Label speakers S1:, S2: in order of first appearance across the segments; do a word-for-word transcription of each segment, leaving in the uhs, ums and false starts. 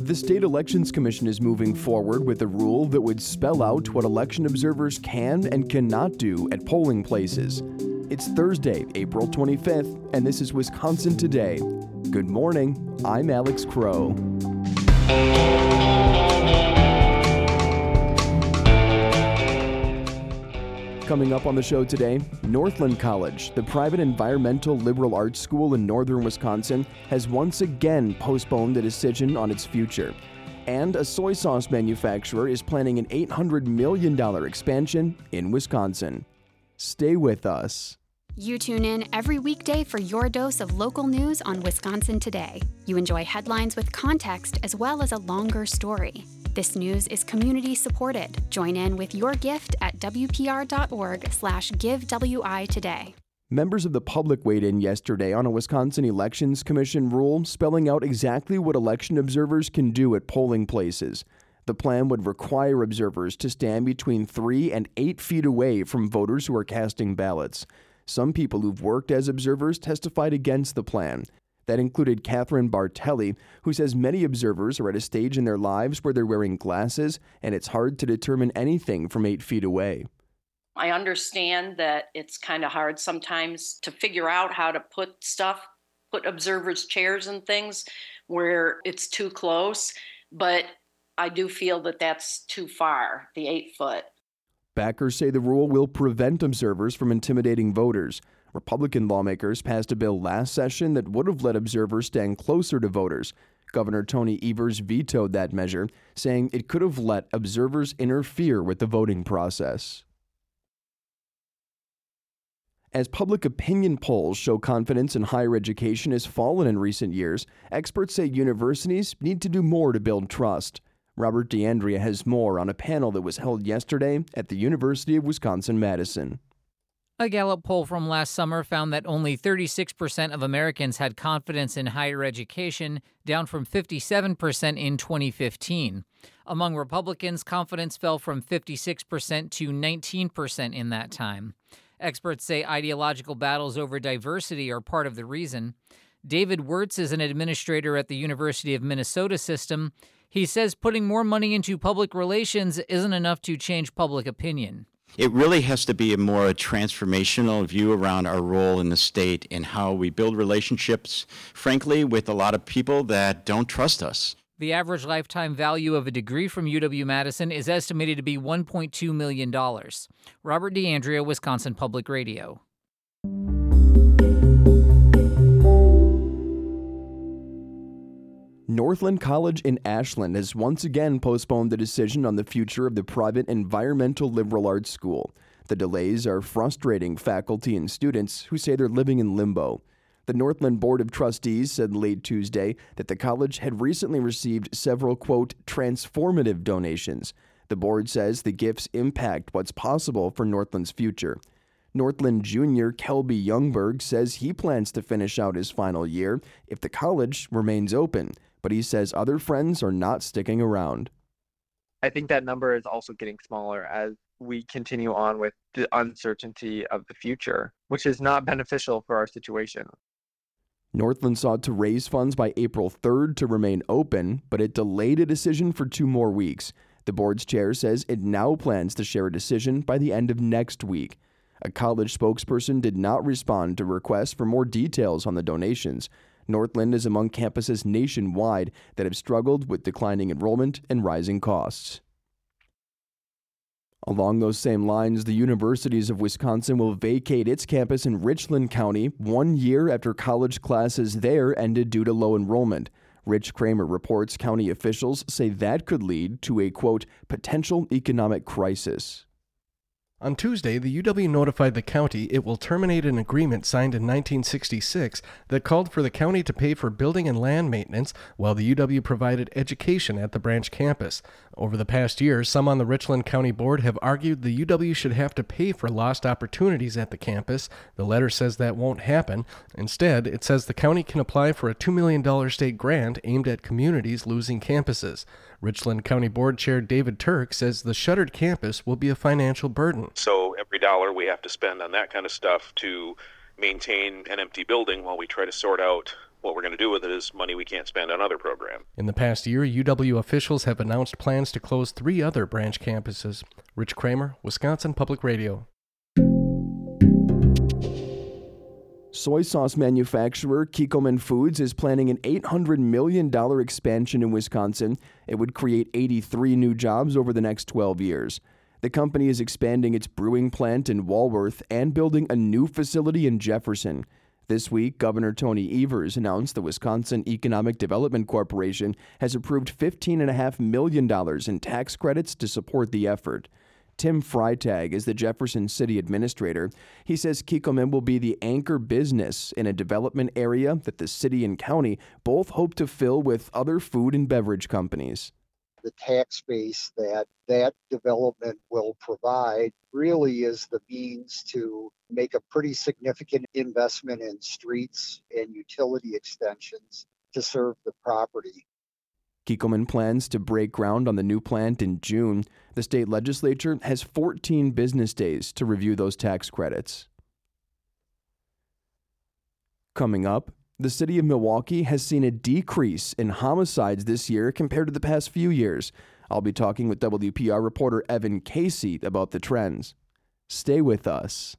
S1: The State Elections Commission is moving forward with a rule that would spell out what election observers can and cannot do at polling places. It's Thursday, April twenty-fifth, and this is Wisconsin Today. Good morning, I'm Alex Crow. Coming up on the show today, Northland College, the private environmental liberal arts school in northern Wisconsin, has once again postponed a decision on its future. And a soy sauce manufacturer is planning an eight hundred million dollars expansion in Wisconsin. Stay with us.
S2: You tune in every weekday for your dose of local news on Wisconsin Today. You enjoy headlines with context as well as a longer story. This news is community supported. Join in with your gift at wpr.org slash give WI today.
S1: Members of the public weighed in yesterday on a Wisconsin Elections Commission rule spelling out exactly what election observers can do at polling places. The plan would require observers to stand between three and eight feet away from voters who are casting ballots. Some people who've worked as observers testified against the plan. That included Catherine Bartelli, who says many observers are at a stage in their lives where they're wearing glasses and it's hard to determine anything from eight feet away.
S3: I understand that it's kind of hard sometimes to figure out how to put stuff, put observers' chairs and things where it's too close, but I do feel that that's too far, the eight foot.
S1: Backers say the rule will prevent observers from intimidating voters. Republican lawmakers passed a bill last session that would have let observers stand closer to voters. Governor Tony Evers vetoed that measure, saying it could have let observers interfere with the voting process. As public opinion polls show confidence in higher education has fallen in recent years, experts say universities need to do more to build trust. Robert D'Andrea has more on a panel that was held yesterday at the University of Wisconsin-Madison.
S4: A Gallup poll from last summer found that only thirty-six percent of Americans had confidence in higher education, down from fifty-seven percent in twenty fifteen. Among Republicans, confidence fell from fifty-six percent to nineteen percent in that time. Experts say ideological battles over diversity are part of the reason. David Wirtz is an administrator at the University of Minnesota system. He says putting more money into public relations isn't enough to change public opinion.
S5: It really has to be a more transformational view around our role in the state and how we build relationships, frankly, with a lot of people that don't trust us.
S4: The average lifetime value of a degree from U W-Madison is estimated to be one point two million dollars. Robert D'Andrea, Wisconsin Public Radio.
S1: Northland College in Ashland has once again postponed the decision on the future of the private environmental liberal arts school. The delays are frustrating faculty and students who say they're living in limbo. The Northland Board of Trustees said late Tuesday that the college had recently received several, quote, transformative donations. The board says the gifts impact what's possible for Northland's future. Northland Junior Kelby Youngberg says he plans to finish out his final year if the college remains open, but he says other friends are not sticking around.
S6: I think that number is also getting smaller as we continue on with the uncertainty of the future, which is not beneficial for our situation.
S1: Northland sought to raise funds by April third to remain open, but it delayed a decision for two more weeks. The board's chair says it now plans to share a decision by the end of next week. A college spokesperson did not respond to requests for more details on the donations. Northland is among campuses nationwide that have struggled with declining enrollment and rising costs. Along those same lines, the Universities of Wisconsin will vacate its campus in Richland County one year after college classes there ended due to low enrollment. Rich Kramer reports county officials say that could lead to a, quote, potential economic crisis.
S7: On Tuesday, the U W notified the county it will terminate an agreement signed in nineteen sixty-six that called for the county to pay for building and land maintenance while the U W provided education at the branch campus. Over the past year, some on the Richland County Board have argued the U W should have to pay for lost opportunities at the campus. The letter says that won't happen. Instead, it says the county can apply for a two million dollars state grant aimed at communities losing campuses. Richland County Board Chair David Turk says the shuttered campus will be a financial burden.
S8: So every dollar we have to spend on that kind of stuff to maintain an empty building while we try to sort out what we're going to do with it is money we can't spend on other programs.
S7: In the past year, U W officials have announced plans to close three other branch campuses. Rich Kramer, Wisconsin Public Radio.
S1: Soy sauce manufacturer Kikkoman Foods is planning an eight hundred million dollars expansion in Wisconsin. It would create eighty-three new jobs over the next twelve years. The company is expanding its brewing plant in Walworth and building a new facility in Jefferson. This week, Governor Tony Evers announced the Wisconsin Economic Development Corporation has approved fifteen point five million dollars in tax credits to support the effort. Tim Freitag is the Jefferson City Administrator. He says Kikkoman will be the anchor business in a development area that the city and county both hope to fill with other food and beverage companies.
S9: The tax base that that development will provide really is the means to make a pretty significant investment in streets and utility extensions to serve the property.
S1: Kikkoman plans to break ground on the new plant in June. The state legislature has fourteen business days to review those tax credits. Coming up, the city of Milwaukee has seen a decrease in homicides this year compared to the past few years. I'll be talking with W P R reporter Evan Casey about the trends. Stay with us.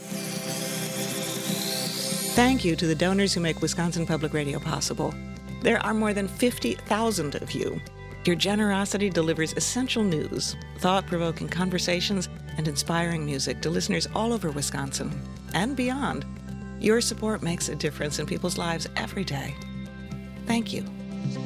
S10: Thank you to the donors who make Wisconsin Public Radio possible. There are more than fifty thousand of you. Your generosity delivers essential news, thought-provoking conversations, and inspiring music to listeners all over Wisconsin and beyond. Your support makes a difference in people's lives every day. Thank you.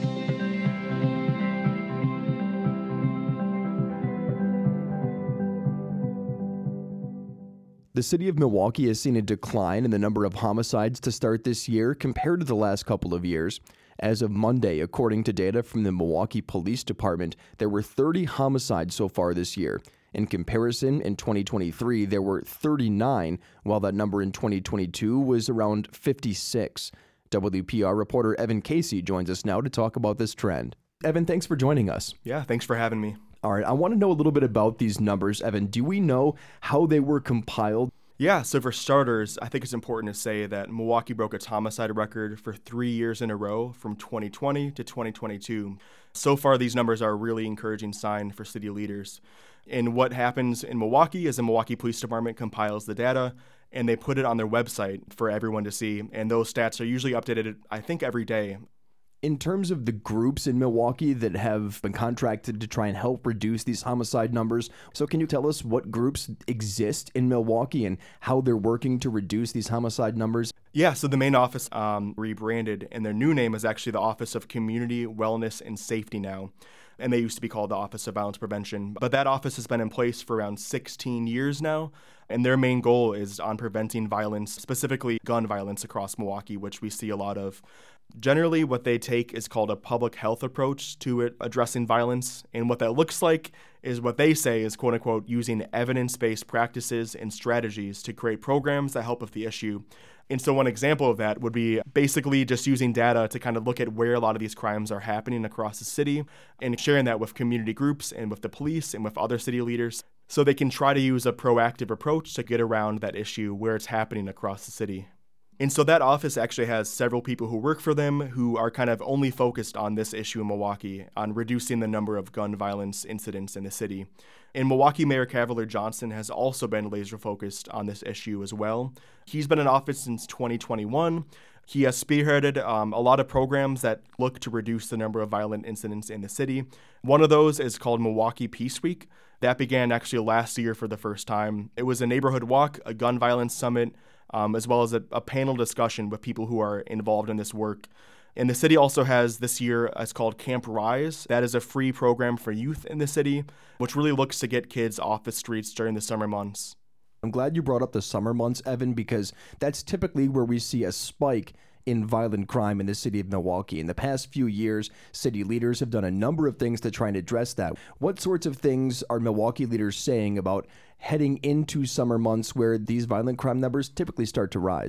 S1: The city of Milwaukee has seen a decline in the number of homicides to start this year compared to the last couple of years. As of Monday, according to data from the Milwaukee Police Department, there were thirty homicides so far this year. In comparison, in twenty twenty-three, there were thirty-nine, while that number in twenty twenty-two was around fifty-six. W P R reporter Evan Casey joins us now to talk about this trend. Evan, thanks for joining us.
S11: Yeah, thanks for having me.
S1: All right, I want to know a little bit about these numbers. Evan, do we know how they were compiled?
S11: Yeah, so for starters, I think it's important to say that Milwaukee broke its homicide record for three years in a row from twenty twenty to twenty twenty-two. So far, these numbers are a really encouraging sign for city leaders. And what happens in Milwaukee is the Milwaukee Police Department compiles the data and they put it on their website for everyone to see. And those stats are usually updated, I think, every day.
S1: In terms of the groups in Milwaukee that have been contracted to try and help reduce these homicide numbers, so can you tell us what groups exist in Milwaukee and how they're working to reduce these homicide numbers?
S11: Yeah, so the main office um, rebranded, and their new name is actually the Office of Community, Wellness, and Safety now. And they used to be called the Office of Violence Prevention. But that office has been in place for around sixteen years now, and their main goal is on preventing violence, specifically gun violence across Milwaukee, which we see a lot of. Generally, what they take is called a public health approach to it addressing violence, and what that looks like is what they say is, quote-unquote, using evidence-based practices and strategies to create programs that help with the issue. And so one example of that would be basically just using data to kind of look at where a lot of these crimes are happening across the city and sharing that with community groups and with the police and with other city leaders so they can try to use a proactive approach to get around that issue where it's happening across the city. And so that office actually has several people who work for them who are kind of only focused on this issue in Milwaukee, on reducing the number of gun violence incidents in the city. And Milwaukee Mayor Cavalier Johnson has also been laser focused on this issue as well. He's been in office since twenty twenty-one. He has spearheaded um, a lot of programs that look to reduce the number of violent incidents in the city. One of those is called Milwaukee Peace Week. That began actually last year for the first time. It was a neighborhood walk, a gun violence summit, Um, as well as a, a panel discussion with people who are involved in this work. And the city also has this year, it's called Camp Rise. That is a free program for youth in the city, which really looks to get kids off the streets during the summer months.
S1: I'm glad you brought up the summer months, Evan, because that's typically where we see a spike in violent crime in the city of Milwaukee. In the past few years, city leaders have done a number of things to try and address that. What sorts of things are Milwaukee leaders saying about heading into summer months where these violent crime numbers typically start to rise?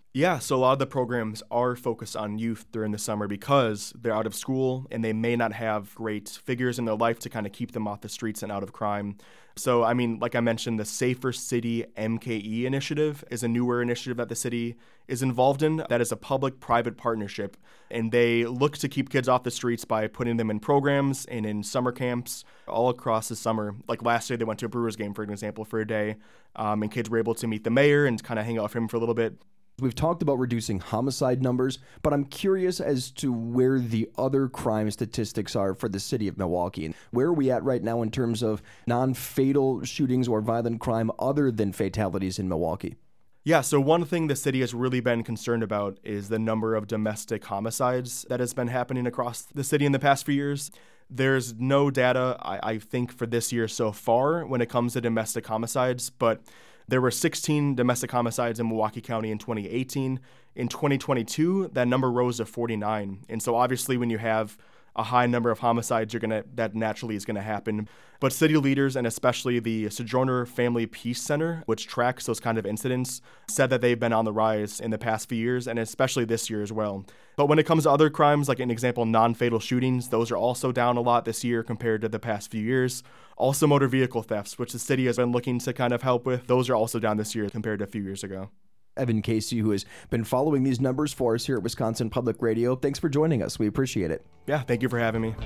S11: Yeah, so a lot of the programs are focused on youth during the summer because they're out of school and they may not have great figures in their life to kind of keep them off the streets and out of crime. So, I mean, like I mentioned, the Safer City M K E initiative is a newer initiative that the city is involved in. That is a public-private partnership, and they look to keep kids off the streets by putting them in programs and in summer camps all across the summer. Like last year, they went to a Brewers game, for example, for a day, um, and kids were able to meet the mayor and kind of hang out with him for a little bit.
S1: We've talked about reducing homicide numbers, but I'm curious as to where the other crime statistics are for the city of Milwaukee. And where are we at right now in terms of non-fatal shootings or violent crime other than fatalities in Milwaukee?
S11: Yeah, so one thing the city has really been concerned about is the number of domestic homicides that has been happening across the city in the past few years. There's no data, I, I think, for this year so far when it comes to domestic homicides, but there were sixteen domestic homicides in Milwaukee County in twenty eighteen. In twenty twenty-two, that number rose to forty-nine. And so obviously when you have a high number of homicides, you're gonna that naturally is going to happen. But city leaders, and especially the Sojourner Family Peace Center, which tracks those kind of incidents, said that they've been on the rise in the past few years, and especially this year as well. But when it comes to other crimes, like an example, non-fatal shootings, those are also down a lot this year compared to the past few years. Also motor vehicle thefts, which the city has been looking to kind of help with, those are also down this year compared to a few years ago.
S1: Evan Casey, who has been following these numbers for us here at Wisconsin Public Radio, thanks for joining us. We appreciate it.
S11: Yeah, thank you for having me.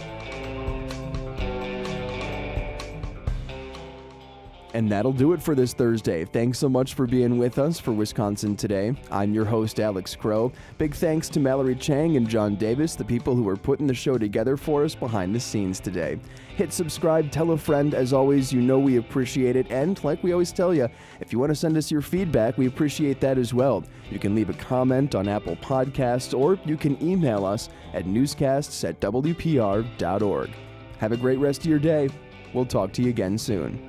S1: And that'll do it for this Thursday. Thanks so much for being with us for Wisconsin Today. I'm your host, Alex Crow. Big thanks to Mallory Chang and John Davis, the people who are putting the show together for us behind the scenes today. Hit subscribe, tell a friend. As always, you know we appreciate it. And like we always tell you, if you want to send us your feedback, we appreciate that as well. You can leave a comment on Apple Podcasts, or you can email us at newscasts at w p r dot org. Have a great rest of your day. We'll talk to you again soon.